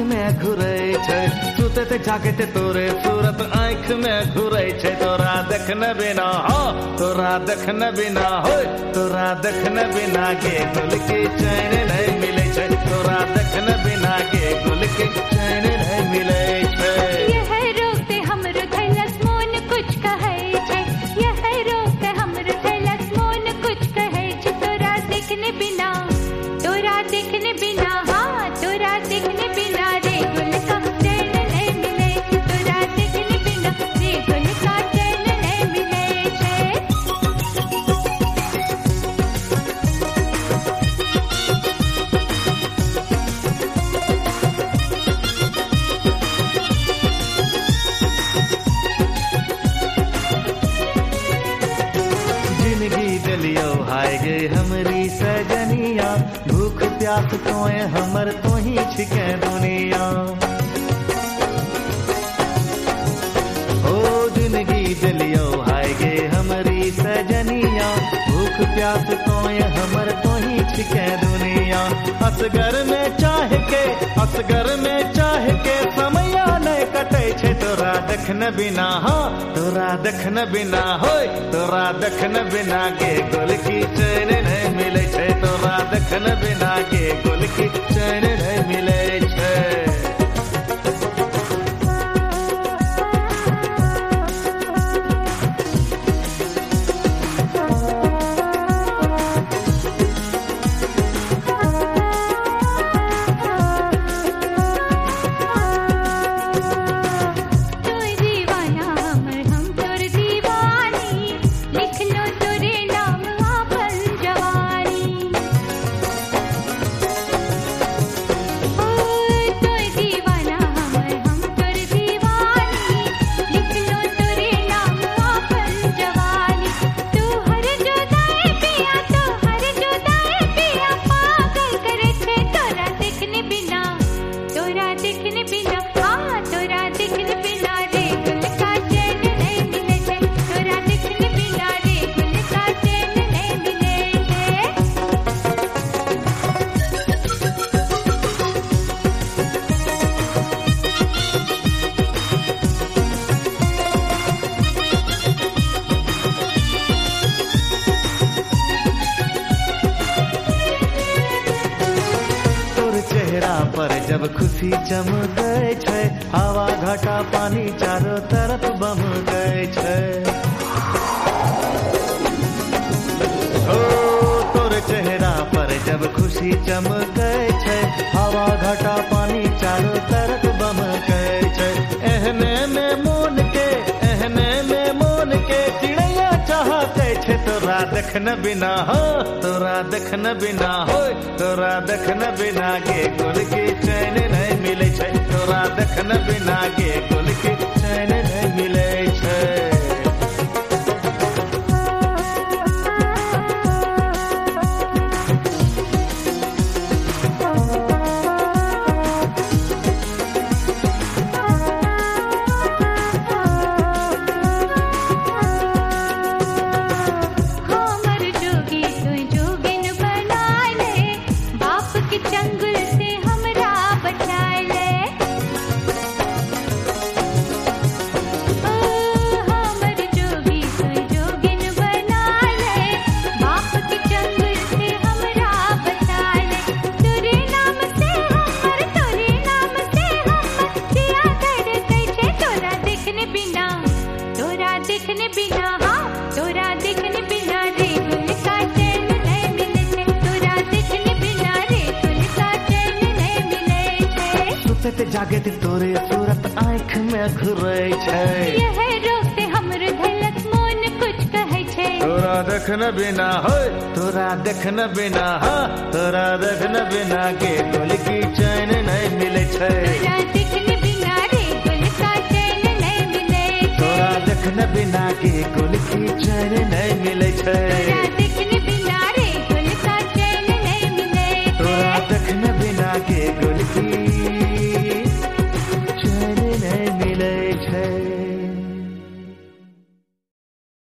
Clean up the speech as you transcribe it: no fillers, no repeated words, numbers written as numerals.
में घुरै छै, सुतते जागते तोरे सूरत आँख में घुरै छै। तोरा देखने बिना हो, तोरा देखने बिना हो, तोरा देखने बिना गे गुल की चैन नहीं मिले छै। तोरा देखने बिना गे गुल की चैन नहीं मिले छै। यह रोकते हमरो थैलस मोन कुछ कहै छै, यह रोकते हमरो थैलस मोन कुछ कहै छै। तोरा देखने बिना, तोरा देखने बिना, हाँ तोरा देखने बिना रे गुल का चैन नहीं मिले छै। तोरा देखने बिना रे गुल का चैन नहीं मिले छै। जिंदगी दिलियो हाय गे हमरी सजनिया, भूख प्यास तोए हमर तो ही छिके दुनिया। ओ जिंदगी दिलियो हाय गे हमरी सजनिया, भूख प्यास तोए हमर तो ही छिके दुनिया। असगर में चाह के, असगर में चाह के समया नहीं कटे छै। तोरा देखने बिना, हाँ तोरा देखने बिना होय, तोरा देखने बिना गे गुल की चैन नहीं मिले छै। तोरा देखने बिना गे गुल की चैन नहीं मिले छै। चेहरा पर जब खुशी चमकै छै, हवा घाटा पानी चारों तरफ बहकै छै। ओ तोर चेहरा पर जब खुशी चमकै छै, हवा घाटा पानी चारों तरफ बहकै छै। एहने में मोन के, एहने में मोन के चिड़ैया चाहते छै। तोरा देखने बिना हो, तोरा देखने बिना हो, तोरा देखने बिना गे गुल की चैन नहीं मिले छै। तोरा देखने बिना गे गुल की चैन नहीं मिले छै। देखने बिना, हाँ तोरा देखने बिना रे गुल का चैन नहीं मिले छै। तोरा देखने बिना रे गुल का चैन नहीं मिले छै। सुतते जागते तोरे सूरत आँख में घुरै छै। यह रोकते हमर धैलक मोन कुछ कहै छै। तोरा देखने बिना हो, तोरा देखने बिना, हाँ तोरा देखने बिना गे गुल की चैन नहीं मिले छै। तोरा देखने बिना रे गुल का चैन नहीं मिले छै। तोरा देखने बिना गे गुल की चैन